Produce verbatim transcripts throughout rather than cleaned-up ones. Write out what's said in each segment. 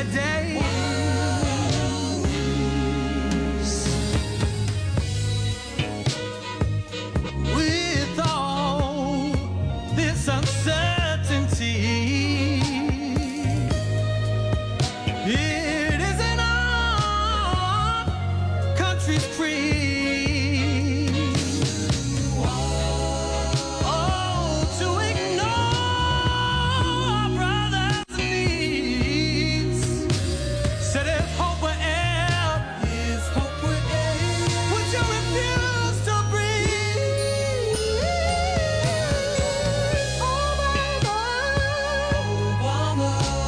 better days. With all this uncertainty, it isn't our country's creed. Oh, to ignore our brothers' needs. Said if hope were air, if hope were air, would you refuse to breathe? Obama, Obama,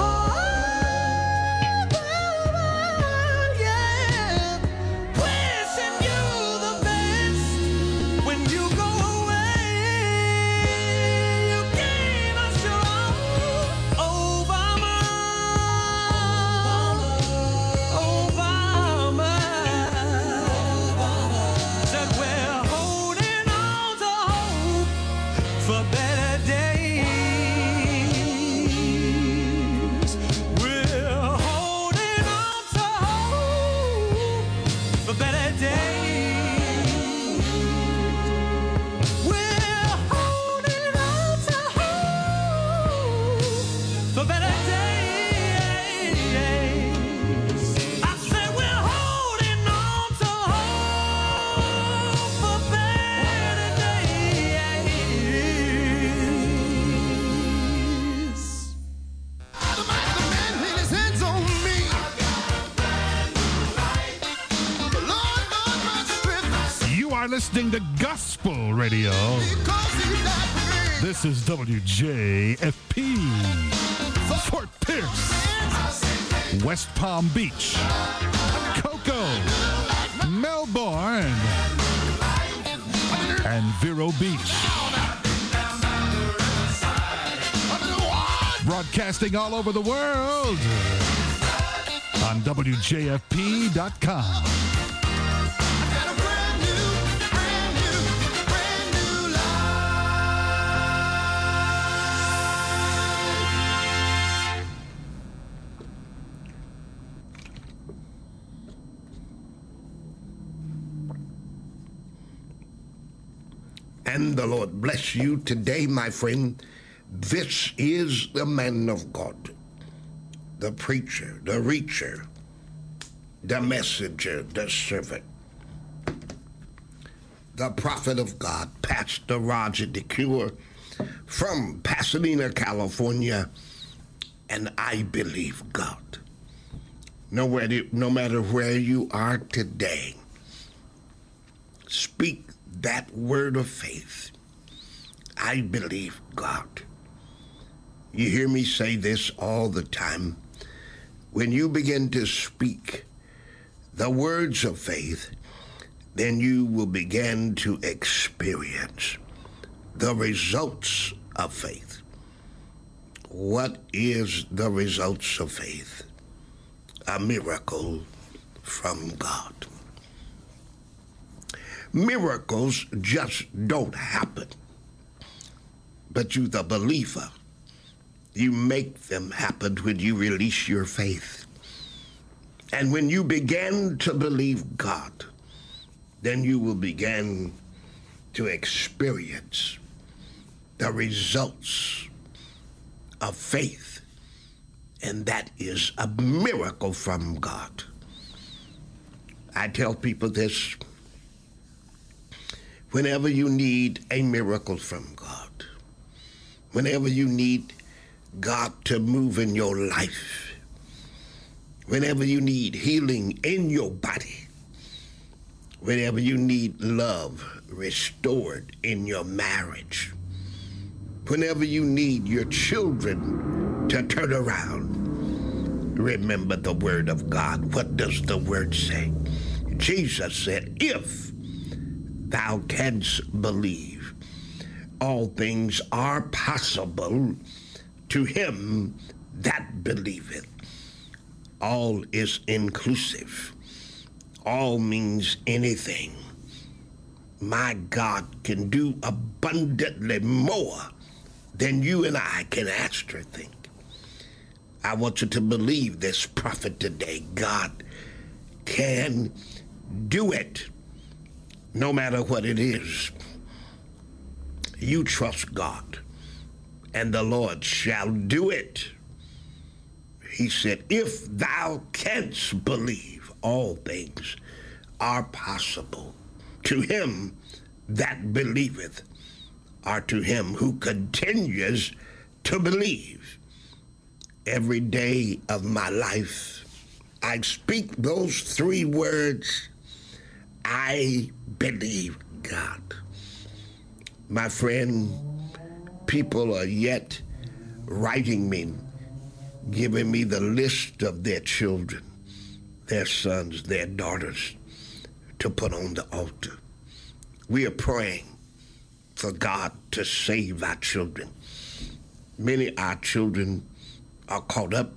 Obama, yeah. Wishing you the best when you go away. You gave us your all, Obama, Obama. Said we're holding on to hope for better days. We're holding on to hope for better days. We're holding on to hope for better days. I said we're holding on to hope for better days. The man laid his hands on me. The Lord knows my strength You are listening to Gospel Radio. because he died for me. This is W J F P, Fort Pierce, West Palm Beach, Cocoa, Melbourne, and Vero Beach. Broadcasting all over the world on W J F P dot com. Got a brand new, brand new, brand new life. And the Lord bless you today, my friend. This is the man of God, the preacher, the reacher, the messenger, the servant, the prophet of God, Pastor Roger DeCure from Pasadena, California, and I believe God. No matter, no matter where you are today, speak that word of faith. I believe God. You hear me say this all the time. When you begin to speak the words of faith, then you will begin to experience the results of faith. What is the results of faith? A miracle from God. Miracles just don't happen. But you, the believer, you make them happen when you release your faith. And when you begin to believe God, then you will begin to experience the results of faith. And that is a miracle from God. I tell people this: whenever you need a miracle from God, whenever you need God to move in your life, whenever you need healing in your body, whenever you need love restored in your marriage, whenever you need your children to turn around, remember the word of God. What does the word say? Jesus said, if thou canst believe, all things are possible to him that believeth. All is inclusive. All means anything. My God can do abundantly more than you and I can ask or think. I want you to believe this prophet today. God can do it, no matter what it is. You trust God, and the Lord shall do it. He said, if thou canst believe, all things are possible to him that believeth, or to him who continues to believe. Every day of my life, I speak those three words: I believe God. My friend, people are yet writing me, giving me the list of their children, their sons, their daughters, to put on the altar. We are praying for God to save our children. Many of our children are caught up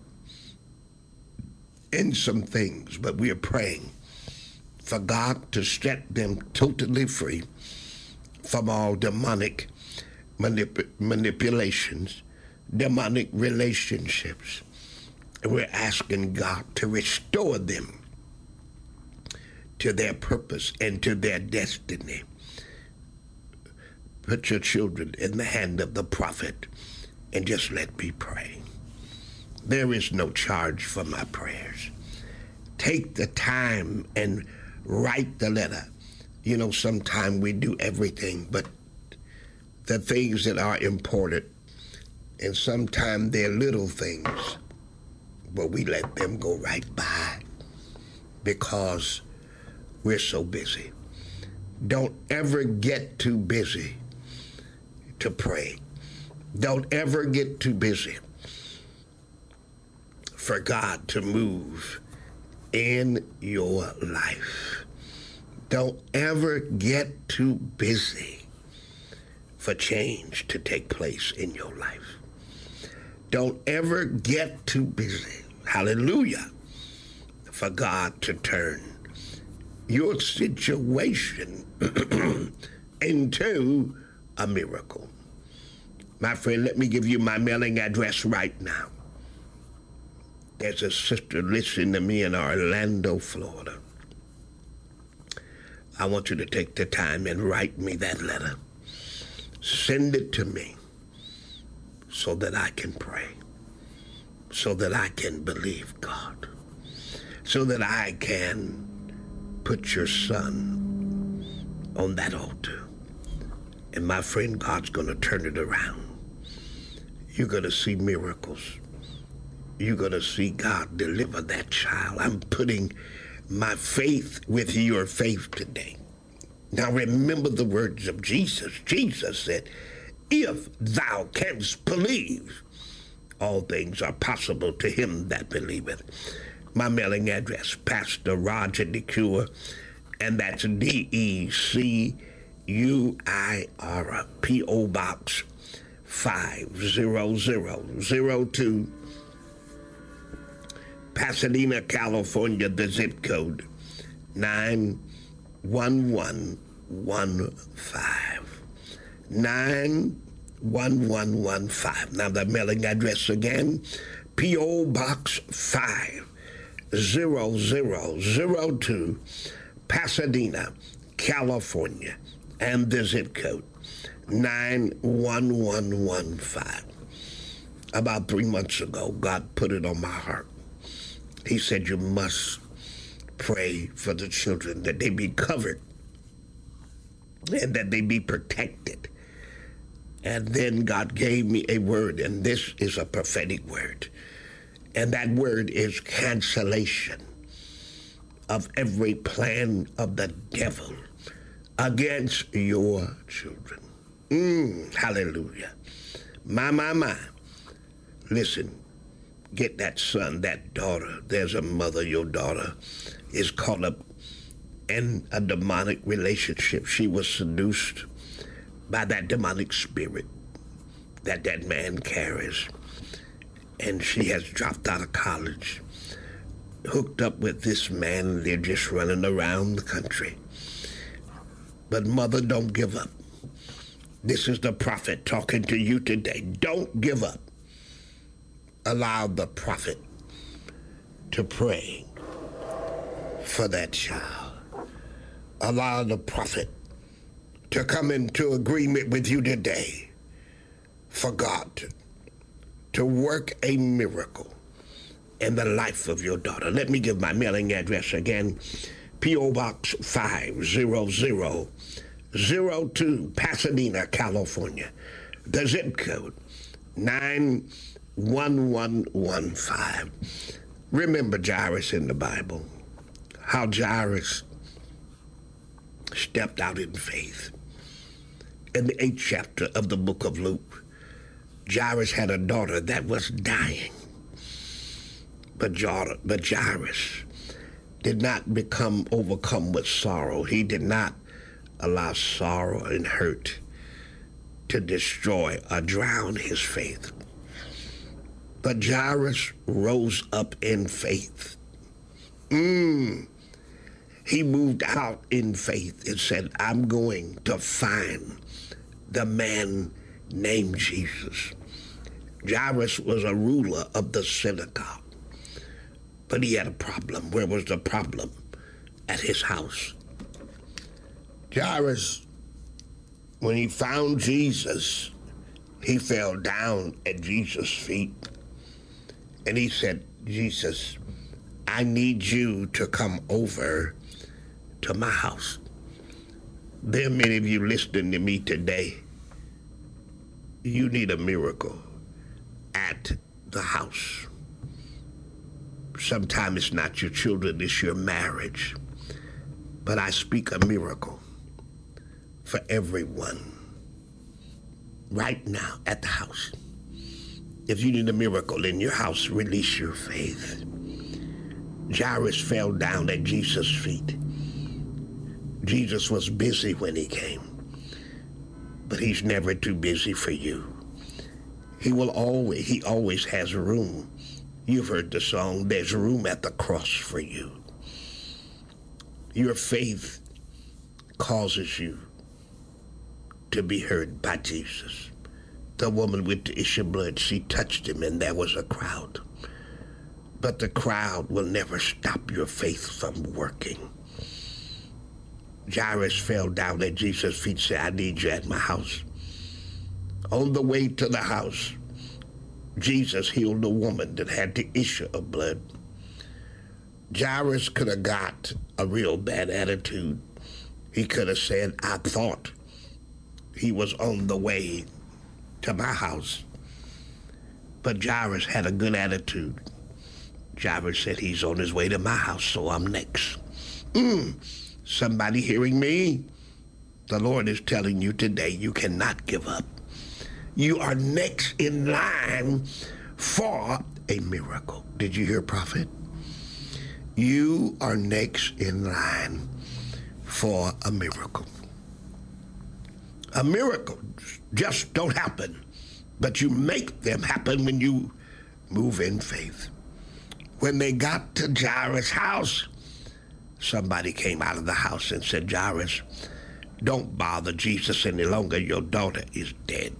in some things, but we are praying for God to set them totally free from all demonic manip- manipulations, demonic relationships. And we're asking God to restore them to their purpose and to their destiny. Put your children in the hand of the prophet and just let me pray. There is no charge for my prayers. Take the time and write the letter. You know, sometimes we do everything, but the things that are important, and sometimes they're little things, but we let them go right by because we're so busy. Don't ever get too busy to pray. Don't ever get too busy for God to move in your life. Don't ever get too busy for change to take place in your life. Don't ever get too busy, hallelujah, for God to turn your situation into a miracle. My friend, let me give you my mailing address right now. There's a sister listening to me in Orlando, Florida. I want you to take the time and write me that letter. Send it to me so that I can pray, so that I can believe God, so that I can put your son on that altar. And my friend, God's going to turn it around. You're going to see miracles. You're going to see God deliver that child. I'm putting my faith with your faith today. Now remember the words of Jesus. Jesus said, if thou canst believe, all things are possible to him that believeth. My mailing address, Pastor Roger DeCuir, and that's D E C U I R, P O Box five zero zero zero two, Pasadena, California, the zip code nine one one one five. nine one one one five. Now the mailing address again, P O Box five zero zero zero two, Pasadena, California, and the zip code nine one one one five. About three months ago, God put it on my heart. He said, you must pray for the children, that they be covered and that they be protected. And then God gave me a word, and this is a prophetic word. And that word is cancellation of every plan of the devil against your children. Mm, hallelujah. My, my, my. Listen, get that son, that daughter. There's a mother, your daughter is caught up in a demonic relationship. She was seduced by that demonic spirit that that man carries. And she has dropped out of college, hooked up with this man, and they're just running around the country. But mother, don't give up. This is the prophet talking to you today. Don't give up. allowed the prophet to pray for that child. Allow the prophet to come into agreement with you today for God to, to work a miracle in the life of your daughter. Let me give my mailing address again. P O. Box five zero zero zero two, Pasadena, California. The zip code nine one one one five. Remember Jairus in the Bible, how Jairus stepped out in faith. In the eighth chapter of the book of Luke, Jairus had a daughter that was dying. But, Jar- but Jairus did not become overcome with sorrow. He did not allow sorrow and hurt to destroy or drown his faith. But Jairus rose up in faith. Mm. He moved out in faith and said, I'm going to find the man named Jesus. Jairus was a ruler of the synagogue, but he had a problem. Where was the problem? At his house. Jairus, when he found Jesus, he fell down at Jesus' feet. And he said, Jesus, I need you to come over to my house. There are many of you listening to me today. You need a miracle at the house. Sometimes it's not your children, it's your marriage. But I speak a miracle for everyone right now at the house. If you need a miracle in your house, release your faith. Jairus fell down at Jesus' feet. Jesus was busy when he came, but he's never too busy for you. He will always, he always has room. You've heard the song, there's room at the cross for you. Your faith causes you to be heard by Jesus. The woman with the issue of blood, she touched him and there was a crowd. But the crowd will never stop your faith from working. Jairus fell down at Jesus' feet and said, I need you at my house. On the way to the house, Jesus healed a woman that had the issue of blood. Jairus could have got a real bad attitude. He could have said, I thought he was on the way to my house. But Jairus had a good attitude. Jairus said, he's on his way to my house, so I'm next. Mm. Somebody hearing me? The Lord is telling you today, you cannot give up. You are next in line for a miracle. Did you hear, prophet? You are next in line for a miracle. A miracle just don't happen, but you make them happen when you move in faith. When they got to Jairus' house, somebody came out of the house and said, Jairus, don't bother Jesus any longer. Your daughter is dead.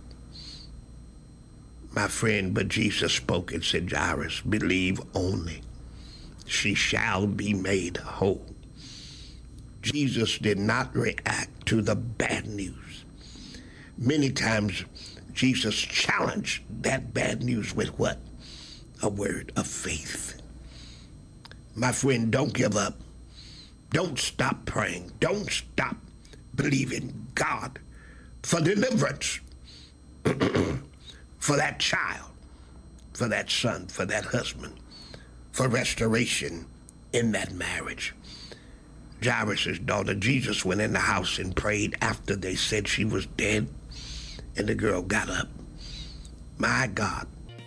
My friend, but Jesus spoke and said, Jairus, believe only. She shall be made whole. Jesus did not react to the bad news. Many times, Jesus challenged that bad news with what? A word of faith. My friend, don't give up. Don't stop praying. Don't stop believing God for deliverance, for that child, for that son, for that husband, for restoration in that marriage. Jairus' daughter, Jesus went in the house and prayed after they said she was dead, and the girl got up. My God,